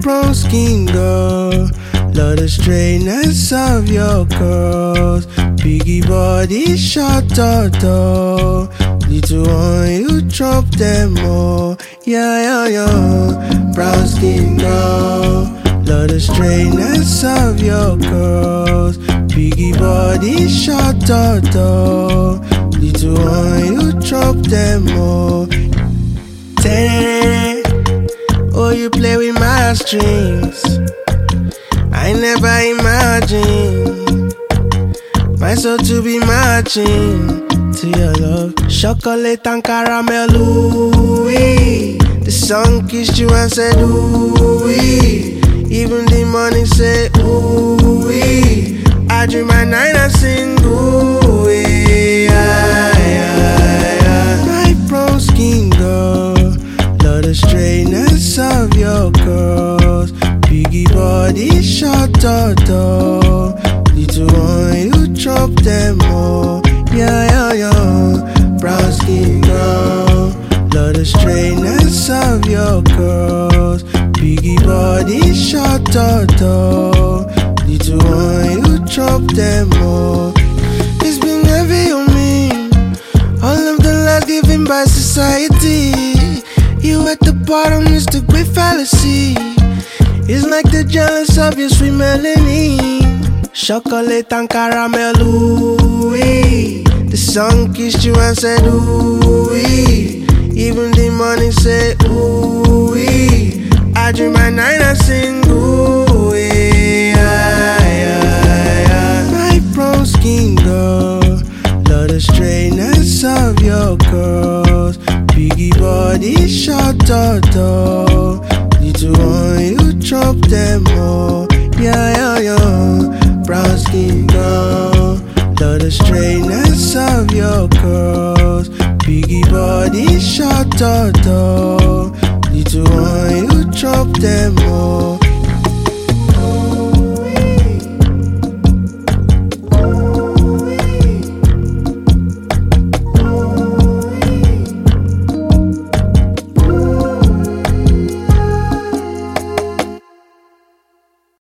brown skin girl, love the straightness of your curls. Biggie body, short turtle. Little one, you drop them all. Yeah. Brown skin girl, love the straightness of your curls. Biggie body, short turtle. Little one, you drop them all. Oh, you play with my strings. I never imagined my soul to be matching to your love. Chocolate and caramel, ooh-wee. The sun kissed you and said, ooh-wee. Even the morning said, ooh-wee. I dream at night and sing, ooh-wee. My brown skin girl, love the straightness of your curls. Biggie body, short turtle. Little one, you drop them all. Yeah. Brown skin girl, love the straightness of your curls. Biggie body, short turtle. Little one, you drop them all. It's been heavy on me, all of the lies given by society. You at the bottom is the great fallacy. It's like the jealous of your sweet melanin. Chocolate and caramel, ooh-wee. The sun kissed you and said, ooh-wee. Even the morning said, ooh-wee. I dream at night and sing, ooh-wee. My brown skin girl, love the straightness of your curls. Biggie body, short turtle. Little one, you drop them all. Yeah. Brown skin girl, love the straightness of your curls. Biggie body, short turtle. Little one, you drop them all.